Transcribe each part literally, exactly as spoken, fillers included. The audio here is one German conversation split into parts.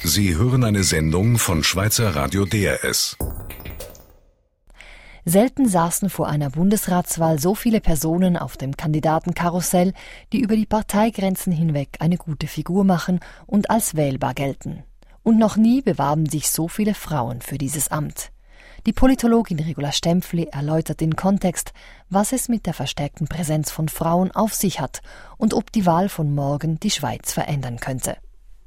Sie hören eine Sendung von Schweizer Radio D R S. Selten saßen vor einer Bundesratswahl so viele Personen auf dem Kandidatenkarussell, die über die Parteigrenzen hinweg eine gute Figur machen und als wählbar gelten. Und noch nie bewarben sich so viele Frauen für dieses Amt. Die Politologin Regula Stempfli erläutert den Kontext, was es mit der verstärkten Präsenz von Frauen auf sich hat und ob die Wahl von morgen die Schweiz verändern könnte.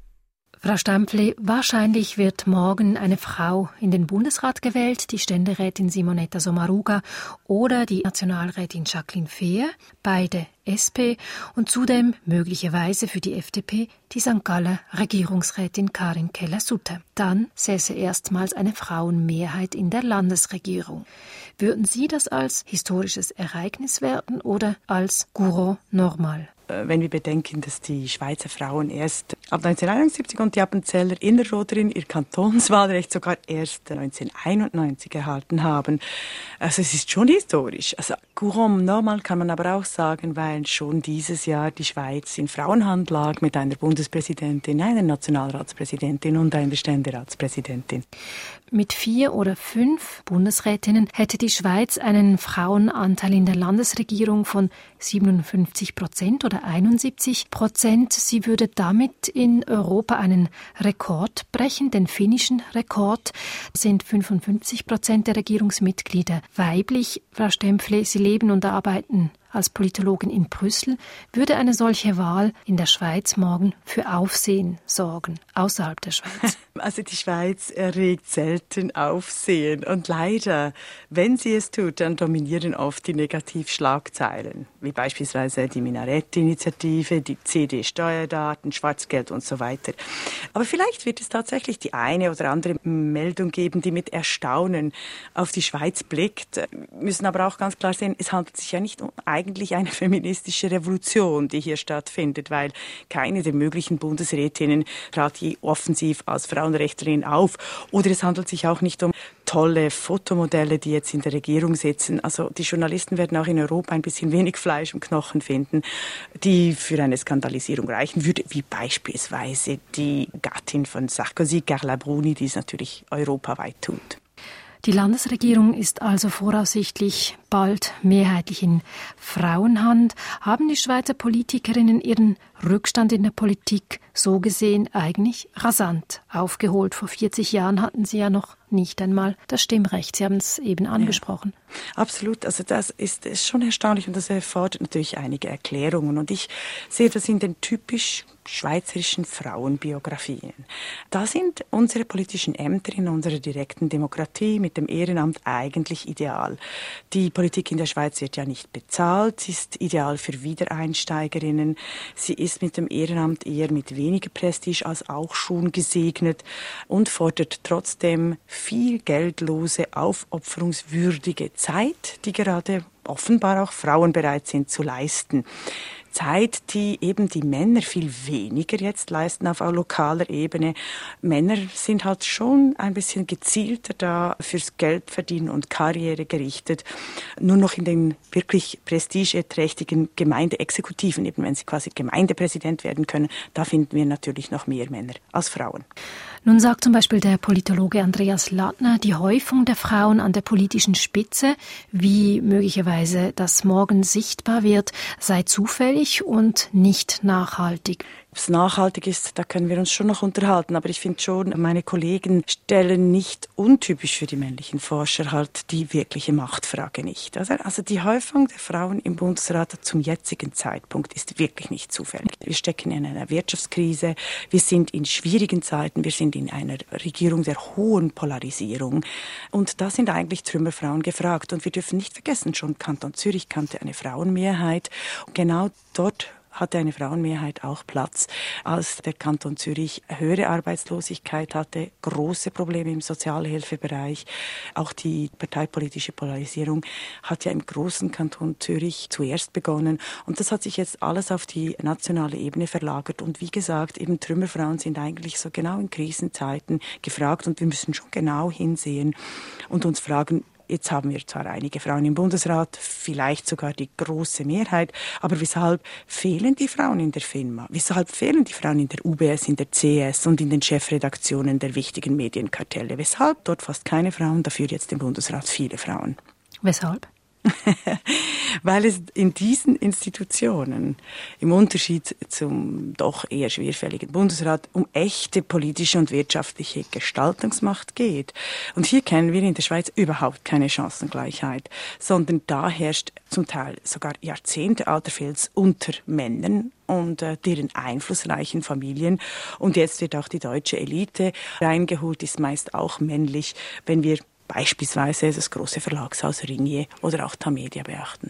Frau Stempfli, wahrscheinlich wird morgen eine Frau in den Bundesrat gewählt, die Ständerätin Simonetta Sommaruga oder die Nationalrätin Jacqueline Fehr, beide S P, und zudem möglicherweise für die F D P die Sankt Galler Regierungsrätin Karin Keller-Sutter. Dann säße erstmals eine Frauenmehrheit in der Landesregierung. Würden Sie das als historisches Ereignis werten oder als courant normal? Wenn wir bedenken, dass die Schweizer Frauen erst ab neunzehnhunderteinundsiebzig und die Appenzeller Innerrhoderin ihr Kantonswahlrecht sogar erst neunzehnhunderteinundneunzig erhalten haben. Also es ist schon historisch. Also courant normal kann man aber auch sagen, weil schon dieses Jahr die Schweiz in Frauenhand lag mit einer Bundespräsidentin, einer Nationalratspräsidentin und einer Ständeratspräsidentin. Mit vier oder fünf Bundesrätinnen hätte die Schweiz einen Frauenanteil in der Landesregierung von siebenundfünfzig Prozent oder einundsiebzig Prozent. Sie würde damit in Europa einen Rekord brechen, den finnischen Rekord. Sind fünfundfünfzig Prozent der Regierungsmitglieder weiblich. Frau Stempfli, Sie leben und arbeiten als Politologin in Brüssel. Würde eine solche Wahl in der Schweiz morgen für Aufsehen sorgen, außerhalb der Schweiz? Also die Schweiz erregt selten Aufsehen. Und leider, wenn sie es tut, dann dominieren oft die Negativschlagzeilen, wie beispielsweise die Minarett-Initiative, die C D-Steuerdaten, Schwarzgeld und so weiter. Aber vielleicht wird es tatsächlich die eine oder andere Meldung geben, die mit Erstaunen auf die Schweiz blickt. Wir müssen aber auch ganz klar sehen, es handelt sich ja nicht um eigentlich eine feministische Revolution, die hier stattfindet, weil keine der möglichen Bundesrätinnen trat je offensiv als Frauenrechtlerin auf. Oder es handelt sich auch nicht um tolle Fotomodelle, die jetzt in der Regierung sitzen. Also die Journalisten werden auch in Europa ein bisschen wenig Fleisch im Knochen finden, die für eine Skandalisierung reichen würde, wie beispielsweise die Gattin von Sarkozy, Carla Bruni, die es natürlich europaweit tut. Die Landesregierung ist also voraussichtlich bald mehrheitlich in Frauenhand. Haben die Schweizer Politikerinnen ihren Rückstand in der Politik so gesehen eigentlich rasant aufgeholt? Vor vierzig Jahren hatten sie ja noch nicht einmal das Stimmrecht. Sie haben es eben angesprochen. Ja, absolut. Also das ist, ist schon erstaunlich und das erfordert natürlich einige Erklärungen. Und ich sehe das in den typisch schweizerischen Frauenbiografien. Da sind unsere politischen Ämter in unserer direkten Demokratie mit dem Ehrenamt eigentlich ideal. Die Politik in der Schweiz wird ja nicht bezahlt, sie ist ideal für Wiedereinsteigerinnen, sie ist mit dem Ehrenamt eher mit weniger Prestige als auch schon gesegnet und fordert trotzdem viel geldlose, aufopferungswürdige Zeit, die gerade offenbar auch Frauen bereit sind zu leisten. Zeit, die eben die Männer viel weniger jetzt leisten auf lokaler Ebene. Männer sind halt schon ein bisschen gezielter da fürs Geldverdienen und Karriere gerichtet. Nur noch in den wirklich prestigeträchtigen Gemeindeexekutiven, eben wenn sie quasi Gemeindepräsident werden können, da finden wir natürlich noch mehr Männer als Frauen. Nun sagt zum Beispiel der Politologe Andreas Lattner, die Häufung der Frauen an der politischen Spitze, wie möglicherweise das morgen sichtbar wird, sei zufällig und nicht nachhaltig. Ob es nachhaltig ist, da können wir uns schon noch unterhalten. Aber ich finde schon, meine Kollegen stellen nicht untypisch für die männlichen Forscher halt die wirkliche Machtfrage nicht. Also, also die Häufung der Frauen im Bundesrat zum jetzigen Zeitpunkt ist wirklich nicht zufällig. Wir stecken in einer Wirtschaftskrise, wir sind in schwierigen Zeiten, wir sind in einer Regierung der hohen Polarisierung. Und da sind eigentlich Trümmerfrauen gefragt. Und wir dürfen nicht vergessen, schon Kanton Zürich kannte eine Frauenmehrheit. Und genau dort hatte eine Frauenmehrheit auch Platz, als der Kanton Zürich höhere Arbeitslosigkeit hatte, große Probleme im Sozialhilfebereich. Auch die parteipolitische Polarisierung hat ja im großen Kanton Zürich zuerst begonnen. Und das hat sich jetzt alles auf die nationale Ebene verlagert. Und wie gesagt, eben Trümmerfrauen sind eigentlich so genau in Krisenzeiten gefragt. Und wir müssen schon genau hinsehen und uns fragen, Jetzt haben wir zwar einige Frauen im Bundesrat, vielleicht sogar die große Mehrheit, aber weshalb fehlen die Frauen in der FINMA? Weshalb fehlen die Frauen in der U B S, in der C S und in den Chefredaktionen der wichtigen Medienkartelle? Weshalb dort fast keine Frauen, dafür jetzt im Bundesrat viele Frauen? Weshalb? Weil es in diesen Institutionen, im Unterschied zum doch eher schwerfälligen Bundesrat, um echte politische und wirtschaftliche Gestaltungsmacht geht. Und hier kennen wir in der Schweiz überhaupt keine Chancengleichheit, sondern da herrscht zum Teil sogar jahrzehntealter Filz unter Männern und äh, deren einflussreichen Familien. Und jetzt wird auch die deutsche Elite reingeholt, ist meist auch männlich, wenn wir beispielsweise das große Verlagshaus Ringier oder auch Tamedia beachten.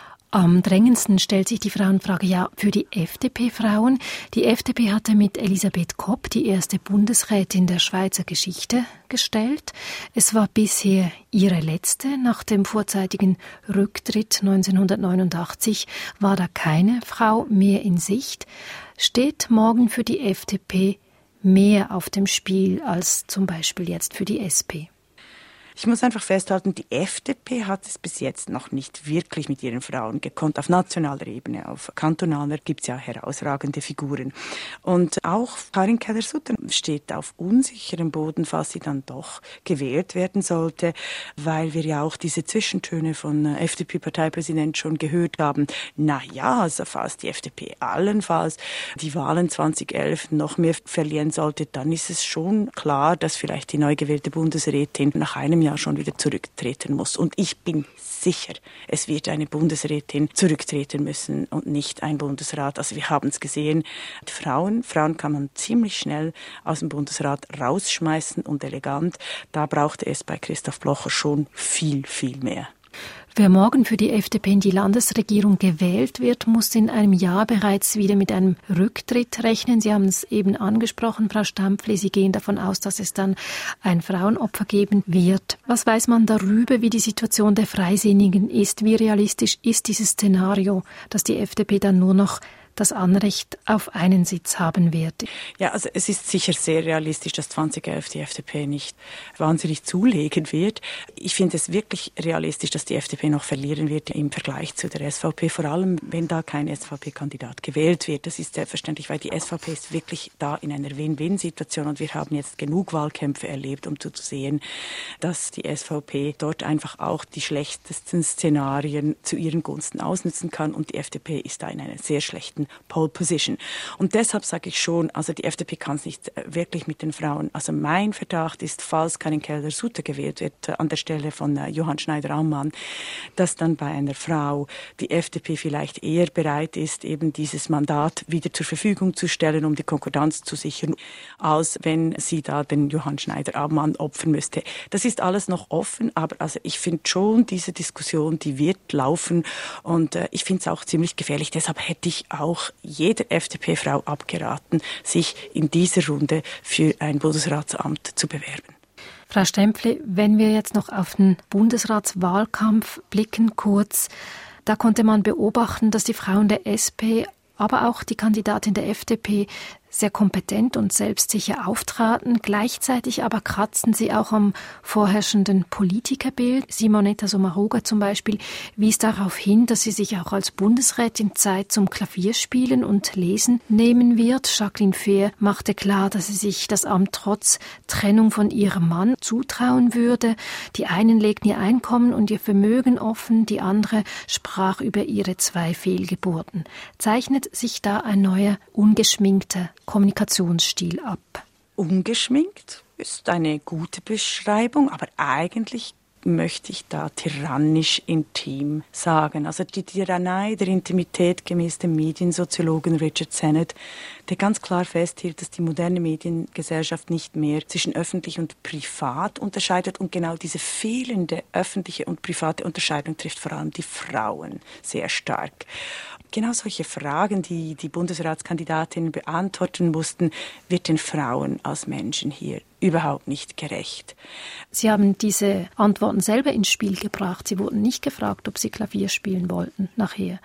Am drängendsten stellt sich die Frauenfrage ja für die F D P-Frauen. Die F D P hatte mit Elisabeth Kopp die erste Bundesrätin der Schweizer Geschichte gestellt. Es war bisher ihre letzte. Nach dem vorzeitigen Rücktritt neunzehnhundertneunundachtzig war da keine Frau mehr in Sicht. Steht morgen für die F D P mehr auf dem Spiel als zum Beispiel jetzt für die S P? Ich muss einfach festhalten, die F D P hat es bis jetzt noch nicht wirklich mit ihren Frauen gekonnt. Auf nationaler Ebene, auf kantonaler gibt es ja herausragende Figuren. Und auch Karin Keller-Sutter steht auf unsicherem Boden, falls sie dann doch gewählt werden sollte, weil wir ja auch diese Zwischentöne von F D P-Parteipräsident schon gehört haben. Na ja, also falls die F D P allenfalls die Wahlen zweitausendelf noch mehr verlieren sollte, dann ist es schon klar, dass vielleicht die neu gewählte Bundesrätin nach einem Jahr schon wieder zurücktreten muss. Und ich bin sicher, es wird eine Bundesrätin zurücktreten müssen und nicht ein Bundesrat. Also wir haben es gesehen, Frauen, Frauen kann man ziemlich schnell aus dem Bundesrat rausschmeißen und elegant. Da brauchte es bei Christoph Blocher schon viel, viel mehr. Wer morgen für die F D P in die Landesregierung gewählt wird, muss in einem Jahr bereits wieder mit einem Rücktritt rechnen. Sie haben es eben angesprochen, Frau Stampfli. Sie gehen davon aus, dass es dann ein Frauenopfer geben wird. Was weiß man darüber, wie die Situation der Freisinnigen ist? Wie realistisch ist dieses Szenario, dass die F D P dann nur noch das Anrecht auf einen Sitz haben wird? Ja, also es ist sicher sehr realistisch, dass zweitausendelf die F D P nicht wahnsinnig zulegen wird. Ich finde es wirklich realistisch, dass die F D P noch verlieren wird im Vergleich zu der S V P, vor allem wenn da kein S V P-Kandidat gewählt wird. Das ist selbstverständlich, weil die S V P ist wirklich da in einer Win-Win-Situation und wir haben jetzt genug Wahlkämpfe erlebt, um zu sehen, dass die S V P dort einfach auch die schlechtesten Szenarien zu ihren Gunsten ausnutzen kann und die F D P ist da in einer sehr schlechten Pole Position. Und deshalb sage ich schon, also die F D P kann es nicht wirklich mit den Frauen. Also mein Verdacht ist, falls Karin Keller-Sutter gewählt wird an der Stelle von äh, Johann Schneider-Ammann, dass dann bei einer Frau die F D P vielleicht eher bereit ist, eben dieses Mandat wieder zur Verfügung zu stellen, um die Konkordanz zu sichern, als wenn sie da den Johann Schneider-Ammann opfern müsste. Das ist alles noch offen, aber also ich finde schon, diese Diskussion, die wird laufen und äh, ich finde es auch ziemlich gefährlich. Deshalb hätte ich auch jeder F D P-Frau abgeraten, sich in dieser Runde für ein Bundesratsamt zu bewerben. Frau Stempfli, wenn wir jetzt noch auf den Bundesratswahlkampf blicken, kurz, da konnte man beobachten, dass die Frauen der S P, aber auch die Kandidatin der F D P sehr kompetent und selbstsicher auftraten. Gleichzeitig aber kratzten sie auch am vorherrschenden Politikerbild. Simonetta Sommaruga zum Beispiel wies darauf hin, dass sie sich auch als Bundesrätin Zeit zum Klavierspielen und Lesen nehmen wird. Jacqueline Fehr machte klar, dass sie sich das Amt trotz Trennung von ihrem Mann zutrauen würde. Die einen legten ihr Einkommen und ihr Vermögen offen, die andere sprach über ihre zwei Fehlgeburten. Zeichnet sich da ein neuer, ungeschminkter Kommunikationsstil ab? Ungeschminkt ist eine gute Beschreibung, aber eigentlich möchte ich da tyrannisch intim sagen. Also die Tyrannei der Intimität gemäß dem Mediensoziologen Richard Sennett, der ganz klar festhielt, dass die moderne Mediengesellschaft nicht mehr zwischen öffentlich und privat unterscheidet und genau diese fehlende öffentliche und private Unterscheidung trifft vor allem die Frauen sehr stark. Genau solche Fragen, die die Bundesratskandidatinnen beantworten mussten, wird den Frauen als Menschen hier überhaupt nicht gerecht. Sie haben diese Antworten selber ins Spiel gebracht. Sie wurden nicht gefragt, ob Sie Klavier spielen wollten nachher.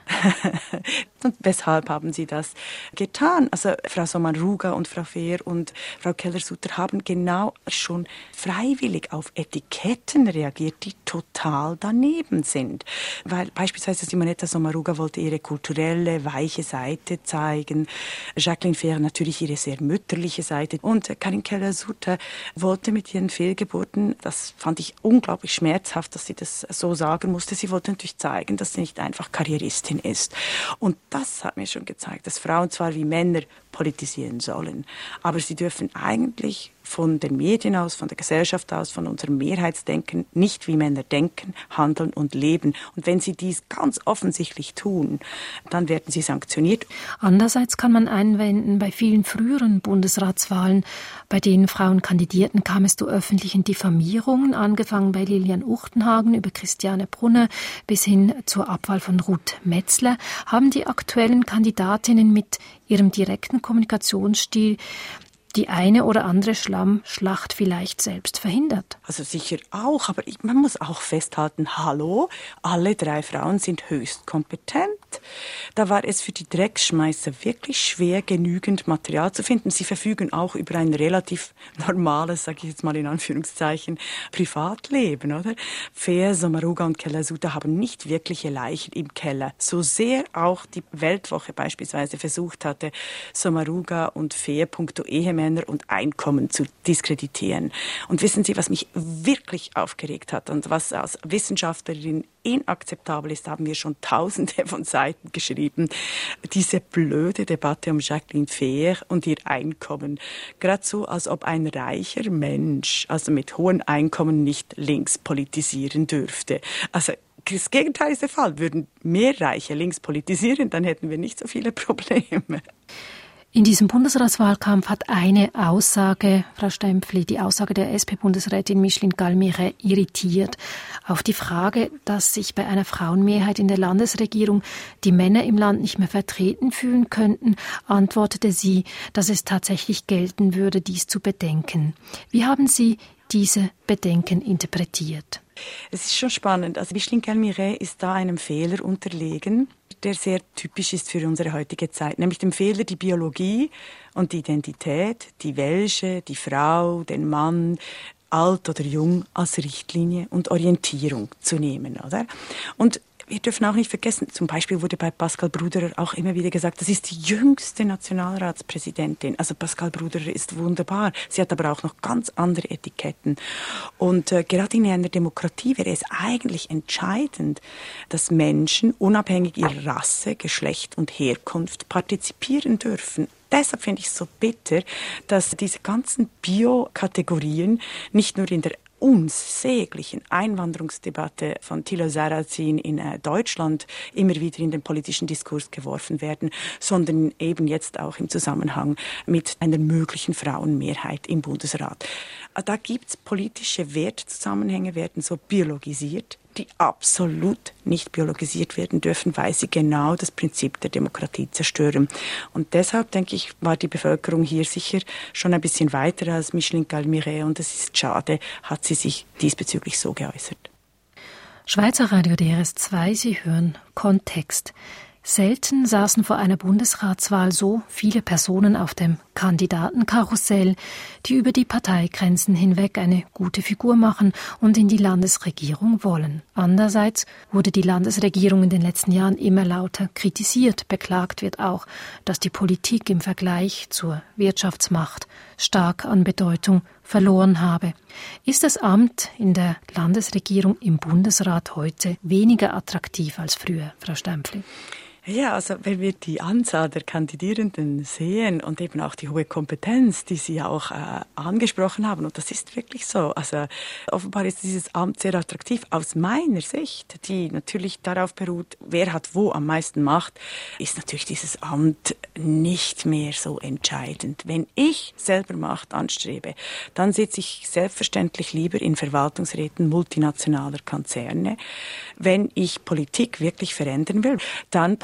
Und weshalb haben Sie das getan? Also Frau Sommaruga und Frau Fehr und Frau Keller-Sutter haben genau schon freiwillig auf Etiketten reagiert, die total daneben sind. Weil beispielsweise Simonetta Sommaruga wollte ihre kulturelle, weiche Seite zeigen. Jacqueline Fehr natürlich ihre sehr mütterliche Seite. Und Karin Keller-Sutter wollte mit ihren Fehlgeburten, das fand ich unglaublich schmerzhaft, dass sie das so sagen musste, sie wollte natürlich zeigen, dass sie nicht einfach Karrieristin ist. Und das hat mir schon gezeigt, dass Frauen zwar wie Männer politisieren sollen, aber sie dürfen eigentlich von den Medien aus, von der Gesellschaft aus, von unserem Mehrheitsdenken nicht wie Männer denken, handeln und leben. Und wenn sie dies ganz offensichtlich tun, dann werden sie sanktioniert. Andererseits kann man einwenden, bei vielen früheren Bundesratswahlen, bei denen Frauen kandidierten, kam es zu öffentlichen Diffamierungen, angefangen bei Lilian Uchtenhagen über Christiane Brunner bis hin zur Abwahl von Ruth Metzler. Haben die aktuellen Kandidatinnen mit ihrem direkten Kommunikationsstil die eine oder andere Schlammschlacht vielleicht selbst verhindert? Also sicher auch, aber man muss auch festhalten, hallo, alle drei Frauen sind höchst kompetent. Da war es für die Dreckschmeißer wirklich schwer, genügend Material zu finden. Sie verfügen auch über ein relativ normales, sage ich jetzt mal in Anführungszeichen, Privatleben, oder? Fehr, Sommaruga und Keller-Sutter haben nicht wirkliche Leichen im Keller. So sehr auch die Weltwoche beispielsweise versucht hatte, Sommaruga und Fehr punkto Ehemänner und Einkommen zu diskreditieren. Und wissen Sie, was mich wirklich aufgeregt hat und was als Wissenschaftlerin inakzeptabel ist, haben wir schon tausende von Seiten geschrieben. Diese blöde Debatte um Jacqueline Fehr und ihr Einkommen. Gerade so, als ob ein reicher Mensch, also mit hohem Einkommen, nicht links politisieren dürfte. Also das Gegenteil ist der Fall. Würden mehr Reiche links politisieren, dann hätten wir nicht so viele Probleme. In diesem Bundesratswahlkampf hat eine Aussage, Frau Stempfli, die Aussage der S P-Bundesrätin Micheline Galmiret irritiert. Auf die Frage, dass sich bei einer Frauenmehrheit in der Landesregierung die Männer im Land nicht mehr vertreten fühlen könnten, antwortete sie, dass es tatsächlich gelten würde, dies zu bedenken. Wie haben Sie diese Bedenken interpretiert? Es ist schon spannend. Also Micheline Galmiret ist da einem Fehler unterlegen, der sehr typisch ist für unsere heutige Zeit, nämlich dem Fehler, die Biologie und die Identität, die Welsche, die Frau, den Mann, alt oder jung, als Richtlinie und Orientierung zu nehmen, oder? Und wir dürfen auch nicht vergessen, zum Beispiel wurde bei Pascal Bruderer auch immer wieder gesagt, das ist die jüngste Nationalratspräsidentin. Also Pascal Bruderer ist wunderbar. Sie hat aber auch noch ganz andere Etiketten. Und äh, gerade in einer Demokratie wäre es eigentlich entscheidend, dass Menschen unabhängig ihrer Rasse, Geschlecht und Herkunft partizipieren dürfen. Deshalb finde ich es so bitter, dass diese ganzen Bio-Kategorien nicht nur in der unsäglichen Einwanderungsdebatte von Thilo Sarrazin in äh, Deutschland immer wieder in den politischen Diskurs geworfen werden, sondern eben jetzt auch im Zusammenhang mit einer möglichen Frauenmehrheit im Bundesrat. Da gibt es politische Wertzusammenhänge, werden so biologisiert, die absolut nicht biologisiert werden dürfen, weil sie genau das Prinzip der Demokratie zerstören. Und deshalb, denke ich, war die Bevölkerung hier sicher schon ein bisschen weiter als Micheline Galmiret und es ist schade, hat sie sich diesbezüglich so geäußert. Schweizer Radio D R S zwei, Sie hören Kontext. Selten saßen vor einer Bundesratswahl so viele Personen auf dem Kandidatenkarussell, die über die Parteigrenzen hinweg eine gute Figur machen und in die Landesregierung wollen. Andererseits wurde die Landesregierung in den letzten Jahren immer lauter kritisiert. Beklagt wird auch, dass die Politik im Vergleich zur Wirtschaftsmacht stark an Bedeutung verloren habe. Ist das Amt in der Landesregierung im Bundesrat heute weniger attraktiv als früher, Frau Stempfli? Ja, also wenn wir die Anzahl der Kandidierenden sehen und eben auch die hohe Kompetenz, die Sie auch äh, angesprochen haben, und das ist wirklich so, also offenbar ist dieses Amt sehr attraktiv. Aus meiner Sicht, die natürlich darauf beruht, wer hat wo am meisten Macht, ist natürlich dieses Amt nicht mehr so entscheidend. Wenn ich selber Macht anstrebe, dann sitze ich selbstverständlich lieber in Verwaltungsräten multinationaler Konzerne. Wenn ich Politik wirklich verändern will, dann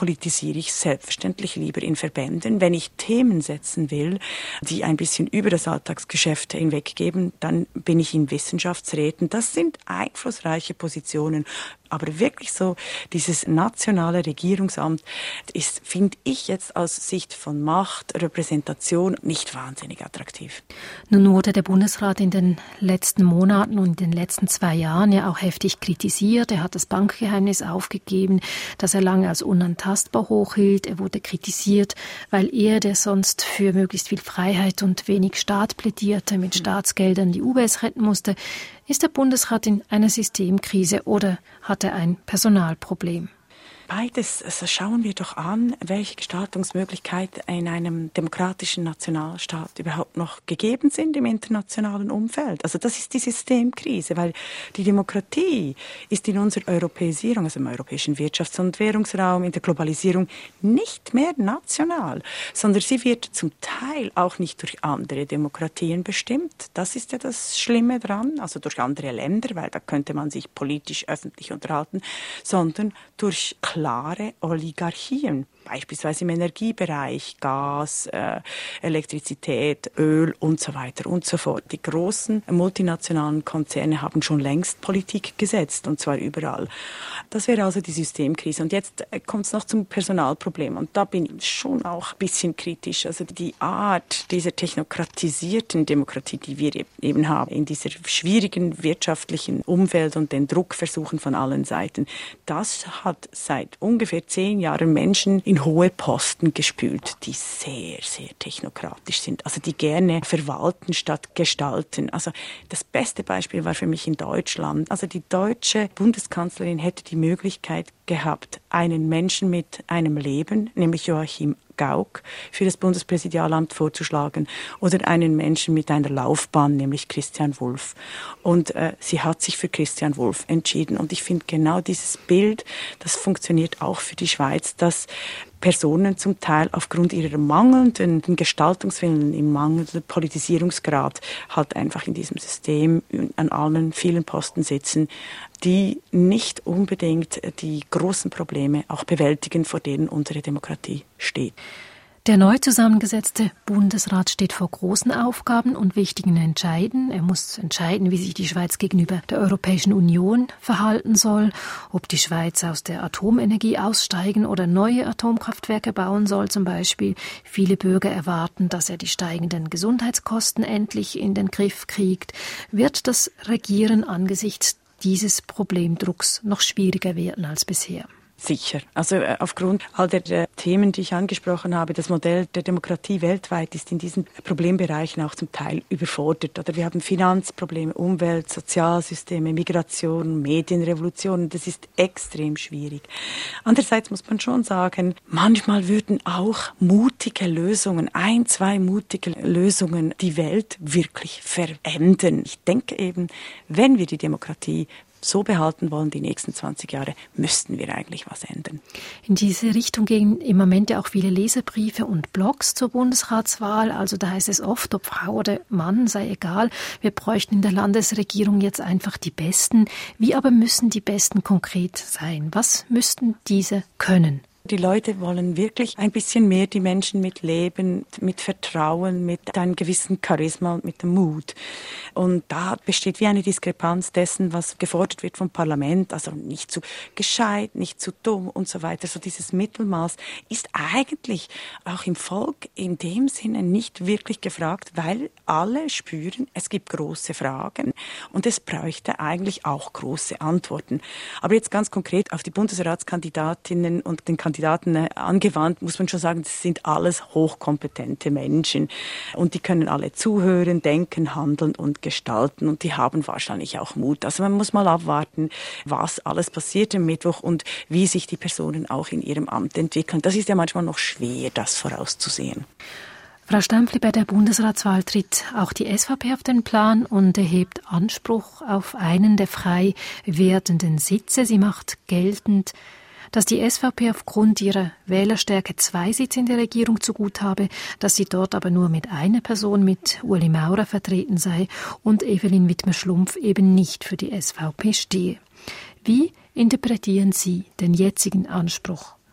politisiere ich selbstverständlich lieber in Verbänden. Wenn ich Themen setzen will, die ein bisschen über das Alltagsgeschäft hinweggehen, dann bin ich in Wissenschaftsräten. Das sind einflussreiche Positionen. Aber wirklich so, dieses nationale Regierungsamt ist, finde ich jetzt aus Sicht von Macht, Repräsentation nicht wahnsinnig attraktiv. Nun wurde der Bundesrat in den letzten Monaten und in den letzten zwei Jahren ja auch heftig kritisiert. Er hat das Bankgeheimnis aufgegeben, das er lange als unantastbar hochhielt. Er wurde kritisiert, weil er, der sonst für möglichst viel Freiheit und wenig Staat plädierte, mit Staatsgeldern die U B S retten musste. Ist der Bundesrat in einer Systemkrise oder hat er ein Personalproblem? Beides, also schauen wir doch an, welche Gestaltungsmöglichkeiten in einem demokratischen Nationalstaat überhaupt noch gegeben sind im internationalen Umfeld. Also das ist die Systemkrise, weil die Demokratie ist in unserer Europäisierung, also im europäischen Wirtschafts- und Währungsraum, in der Globalisierung nicht mehr national, sondern sie wird zum Teil auch nicht durch andere Demokratien bestimmt. Das ist ja das Schlimme dran, also durch andere Länder, weil da könnte man sich politisch öffentlich unterhalten, sondern durch klare Oligarchien, beispielsweise im Energiebereich, Gas, äh, Elektrizität, Öl und so weiter und so fort. Die großen multinationalen Konzerne haben schon längst Politik gesetzt, und zwar überall. Das wäre also die Systemkrise. Und jetzt kommt es noch zum Personalproblem. Und da bin ich schon auch ein bisschen kritisch. Also die Art dieser technokratisierten Demokratie, die wir eben haben, in dieser schwierigen wirtschaftlichen Umwelt und den Druckversuchen von allen Seiten, das hat seit ungefähr zehn Jahren Menschen in hohe Posten gespült, die sehr, sehr technokratisch sind, also die gerne verwalten statt gestalten. Also das beste Beispiel war für mich in Deutschland. Also die deutsche Bundeskanzlerin hätte die Möglichkeit gehabt, einen Menschen mit einem Leben, nämlich Joachim Gauck, für das Bundespräsidialamt vorzuschlagen oder einen Menschen mit einer Laufbahn, nämlich Christian Wulff. Und äh, sie hat sich für Christian Wulff entschieden. Und ich finde genau dieses Bild, das funktioniert auch für die Schweiz, dass Personen zum Teil aufgrund ihrer mangelnden Gestaltungswillen, im mangelnden Politisierungsgrad halt einfach in diesem System an allen vielen Posten sitzen, die nicht unbedingt die großen Probleme auch bewältigen, vor denen unsere Demokratie steht. Der neu zusammengesetzte Bundesrat steht vor großen Aufgaben und wichtigen Entscheiden. Er muss entscheiden, wie sich die Schweiz gegenüber der Europäischen Union verhalten soll, ob die Schweiz aus der Atomenergie aussteigen oder neue Atomkraftwerke bauen soll zum Beispiel. Viele Bürger erwarten, dass er die steigenden Gesundheitskosten endlich in den Griff kriegt. Wird das Regieren angesichts dieses Problemdrucks noch schwieriger werden als bisher? Sicher. Also äh, aufgrund all der, der Themen, die ich angesprochen habe, das Modell der Demokratie weltweit ist in diesen Problembereichen auch zum Teil überfordert. Oder wir haben Finanzprobleme, Umwelt, Sozialsysteme, Migration, Medienrevolution. Das ist extrem schwierig. Andererseits muss man schon sagen, manchmal würden auch mutige Lösungen, ein, zwei mutige Lösungen die Welt wirklich verändern. Ich denke eben, wenn wir die Demokratie so behalten wollen, die nächsten zwanzig Jahre, müssten wir eigentlich was ändern. In diese Richtung gehen im Moment ja auch viele Leserbriefe und Blogs zur Bundesratswahl. Also da heißt es oft, ob Frau oder Mann, sei egal. Wir bräuchten in der Landesregierung jetzt einfach die Besten. Wie aber müssen die Besten konkret sein? Was müssten diese können? Die Leute wollen wirklich ein bisschen mehr die Menschen mit Leben, mit Vertrauen, mit einem gewissen Charisma und mit dem Mut. Und da besteht wie eine Diskrepanz dessen, was gefordert wird vom Parlament, also nicht zu gescheit, nicht zu dumm und so weiter. So dieses Mittelmaß ist eigentlich auch im Volk in dem Sinne nicht wirklich gefragt, weil alle spüren, es gibt große Fragen und es bräuchte eigentlich auch große Antworten. Aber jetzt ganz konkret auf die Bundesratskandidatinnen und den Kandidaten angewandt, muss man schon sagen, das sind alles hochkompetente Menschen und die können alle zuhören, denken, handeln und gestalten und die haben wahrscheinlich auch Mut. Also man muss mal abwarten, was alles passiert am Mittwoch und wie sich die Personen auch in ihrem Amt entwickeln. Das ist ja manchmal noch schwer, das vorauszusehen. Frau Stempfli, bei der Bundesratswahl tritt auch die S V P auf den Plan und erhebt Anspruch auf einen der frei werdenden Sitze. Sie macht geltend, dass die S V P aufgrund ihrer Wählerstärke zwei Sitze in der Regierung zugut habe, dass sie dort aber nur mit einer Person, mit Ueli Maurer, vertreten sei und Evelyn Widmer-Schlumpf eben nicht für die S V P stehe. Wie interpretieren Sie den jetzigen Anspruch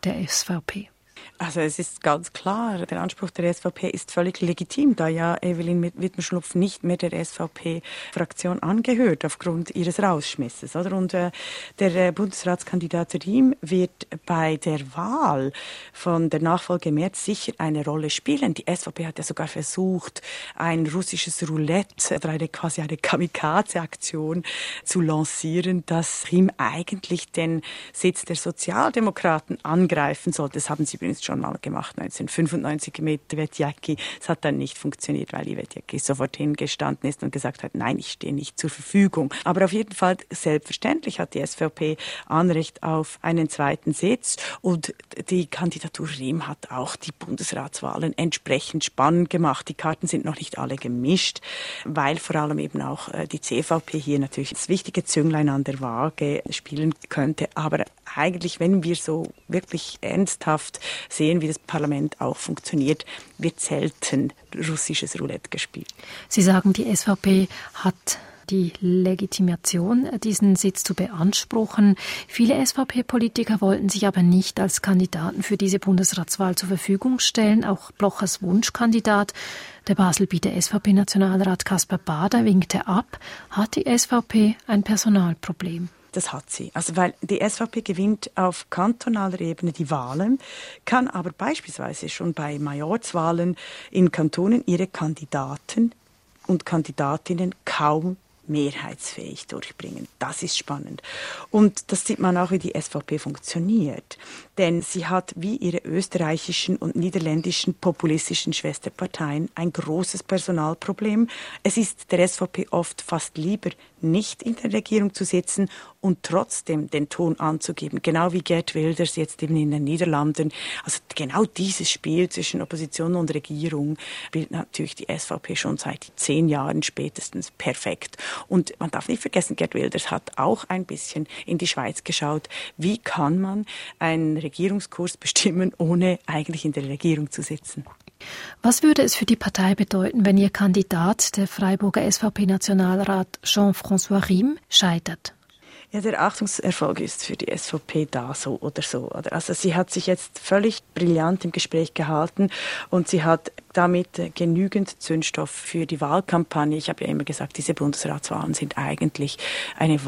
der S V P? Also es ist ganz klar, der Anspruch der S V P ist völlig legitim, da ja Evelyn Wittmer-Schlupf nicht mehr der S V P-Fraktion angehört aufgrund ihres Rausschmisses. Oder? Und äh, der äh, Bundesratskandidat Riem wird bei der Wahl von der Nachfolge Merz sicher eine Rolle spielen. Die S V P hat ja sogar versucht, ein russisches Roulette oder eine, quasi eine Kamikaze-Aktion zu lancieren, dass Riem eigentlich den Sitz der Sozialdemokraten angreifen soll. Das haben sie übrigens schon mal gemacht, neunzehnhundertfünfundneunzig mit Ivetjaki. Es hat dann nicht funktioniert, weil Ivetjaki sofort hingestanden ist und gesagt hat, nein, ich stehe nicht zur Verfügung. Aber auf jeden Fall, selbstverständlich hat die S V P Anrecht auf einen zweiten Sitz und die Kandidatur Riem hat auch die Bundesratswahlen entsprechend spannend gemacht. Die Karten sind noch nicht alle gemischt, weil vor allem eben auch die C V P hier natürlich das wichtige Zünglein an der Waage spielen könnte. Aber eigentlich, wenn wir so wirklich ernsthaft sehen, wie das Parlament auch funktioniert, wird selten russisches Roulette gespielt. Sie sagen, die S V P hat die Legitimation, diesen Sitz zu beanspruchen. Viele S V P-Politiker wollten sich aber nicht als Kandidaten für diese Bundesratswahl zur Verfügung stellen. Auch Blochers Wunschkandidat, der Basel-Bieter S V P-Nationalrat Kaspar Bader, winkte ab. Hat die S V P ein Personalproblem? Das hat sie. Also weil die S V P gewinnt auf kantonaler Ebene die Wahlen, kann aber beispielsweise schon bei Majorzwahlen in Kantonen ihre Kandidaten und Kandidatinnen kaum mehrheitsfähig durchbringen. Das ist spannend. Und das sieht man auch, wie die S V P funktioniert. Denn sie hat wie ihre österreichischen und niederländischen populistischen Schwesterparteien ein großes Personalproblem. Es ist der S V P oft fast lieber, nicht in der Regierung zu sitzen und trotzdem den Ton anzugeben. Genau wie Geert Wilders jetzt eben in den Niederlanden. Also genau dieses Spiel zwischen Opposition und Regierung spielt natürlich die S V P schon seit zehn Jahren spätestens perfekt. Und man darf nicht vergessen, Geert Wilders hat auch ein bisschen in die Schweiz geschaut. Wie kann man einen Regierungskurs bestimmen, ohne eigentlich in der Regierung zu sitzen? Was würde es für die Partei bedeuten, wenn ihr Kandidat, der Freiburger S V P-Nationalrat Jean-François Riem, scheitert? Ja, der Achtungserfolg ist für die S V P da, so oder so. Also sie hat sich jetzt völlig brillant im Gespräch gehalten und sie hat damit genügend Zündstoff für die Wahlkampagne. Ich habe ja immer gesagt, diese Bundesratswahlen sind eigentlich eine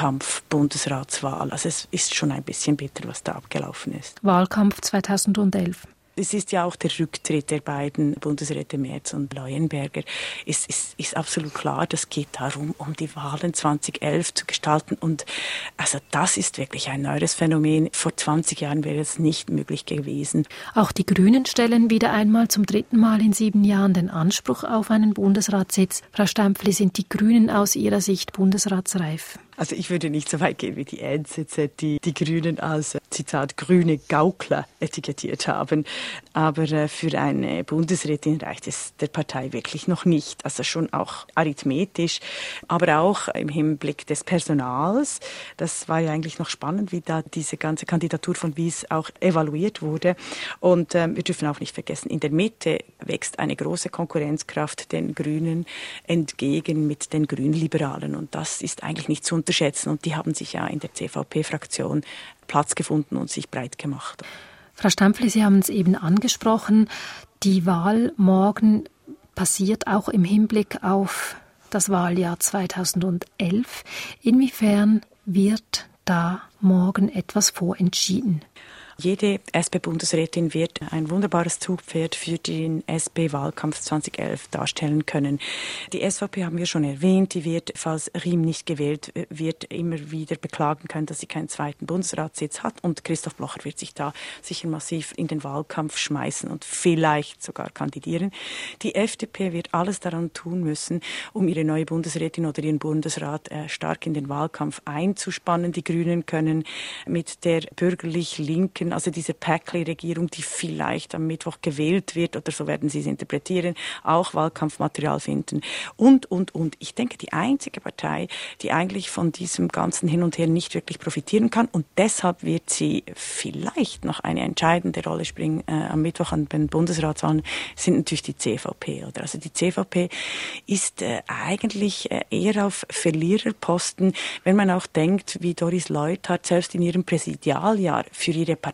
Wahlkampf-Bundesratswahl. Also es ist schon ein bisschen bitter, was da abgelaufen ist. Wahlkampf zweitausendelf. Es ist ja auch der Rücktritt der beiden Bundesräte Merz und Leuenberger. Es ist, ist absolut klar, das geht darum, um die Wahlen zweitausendelf zu gestalten. Und also das ist wirklich ein neues Phänomen. Vor zwanzig Jahren wäre es nicht möglich gewesen. Auch die Grünen stellen wieder einmal zum dritten Mal in sieben Jahren den Anspruch auf einen Bundesratssitz. Frau Stempfli, sind die Grünen aus Ihrer Sicht bundesratsreif? Also ich würde nicht so weit gehen wie die N Z Z, die die Grünen als, Zitat, grüne Gaukler etikettiert haben. Aber äh, für eine Bundesrätin reicht es der Partei wirklich noch nicht. Also schon auch arithmetisch, aber auch im Hinblick des Personals. Das war ja eigentlich noch spannend, wie da diese ganze Kandidatur von Wyss auch evaluiert wurde. Und äh, wir dürfen auch nicht vergessen, in der Mitte wächst eine große Konkurrenzkraft den Grünen entgegen mit den Grünliberalen. Und das ist eigentlich nicht zu unterschätzen. Und die haben sich ja in der C V P-Fraktion Platz gefunden und sich breit gemacht. Frau Stempfli, Sie haben es eben angesprochen. Die Wahl morgen passiert auch im Hinblick auf das Wahljahr zweitausendelf. Inwiefern wird da morgen etwas vorentschieden? Jede S P-Bundesrätin wird ein wunderbares Zugpferd für den S P-Wahlkampf zweitausendelf darstellen können. Die S V P haben wir schon erwähnt, die wird, falls Riem nicht gewählt wird, immer wieder beklagen können, dass sie keinen zweiten Bundesratssitz hat. Und Christoph Blocher wird sich da sicher massiv in den Wahlkampf schmeißen und vielleicht sogar kandidieren. Die F D P wird alles daran tun müssen, um ihre neue Bundesrätin oder ihren Bundesrat äh, stark in den Wahlkampf einzuspannen. Die Grünen können mit der bürgerlich-linken, also diese Päckli-Regierung, die vielleicht am Mittwoch gewählt wird, oder so werden sie es interpretieren, auch Wahlkampfmaterial finden. Und, und, und. Ich denke, die einzige Partei, die eigentlich von diesem ganzen Hin und Her nicht wirklich profitieren kann, und deshalb wird sie vielleicht noch eine entscheidende Rolle spielen äh, am Mittwoch an den Bundesratswahlen, sind natürlich die C V P. Oder? Also die C V P ist äh, eigentlich äh, eher auf Verliererposten, wenn man auch denkt, wie Doris Leuthard selbst in ihrem Präsidialjahr für ihre Partei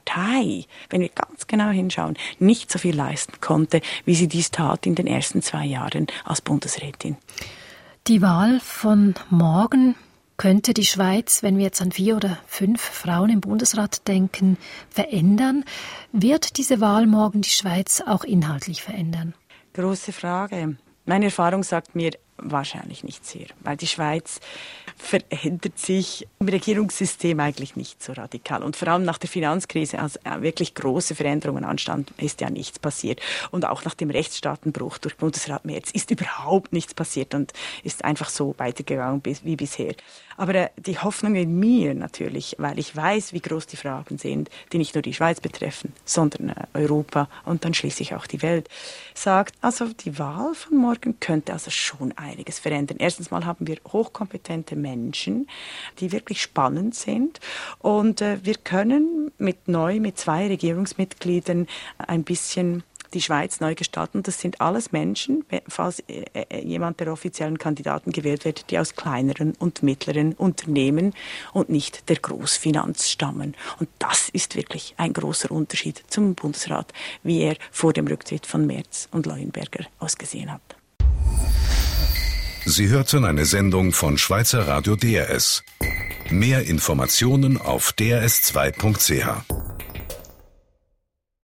Partei, wenn wir ganz genau hinschauen, nicht so viel leisten konnte, wie sie dies tat in den ersten zwei Jahren als Bundesrätin. Die Wahl von morgen könnte die Schweiz, wenn wir jetzt an vier oder fünf Frauen im Bundesrat denken, verändern. Wird diese Wahl morgen die Schweiz auch inhaltlich verändern? Große Frage. Meine Erfahrung sagt mir, wahrscheinlich nicht sehr, weil die Schweiz verändert sich im Regierungssystem eigentlich nicht so radikal. Und vor allem nach der Finanzkrise, als wirklich große Veränderungen anstanden, ist ja nichts passiert. Und auch nach dem Rechtsstaatenbruch durch Bundesrat Merz ist überhaupt nichts passiert und ist einfach so weitergegangen wie bisher. Aber die Hoffnung in mir natürlich, weil ich weiß, wie groß die Fragen sind, die nicht nur die Schweiz betreffen, sondern Europa und dann schließlich auch die Welt, sagt, also die Wahl von morgen könnte also schon einiges verändern. Erstens mal haben wir hochkompetente Menschen, die wirklich spannend sind und äh, wir können mit neu, mit zwei Regierungsmitgliedern ein bisschen die Schweiz neu gestalten. Das sind alles Menschen, falls äh, jemand der offiziellen Kandidaten gewählt wird, die aus kleineren und mittleren Unternehmen und nicht der Großfinanz stammen. Und das ist wirklich ein großer Unterschied zum Bundesrat, wie er vor dem Rücktritt von Merz und Leuenberger ausgesehen hat. Sie hörten eine Sendung von Schweizer Radio D R S. Mehr Informationen auf d r s zwei punkt c h.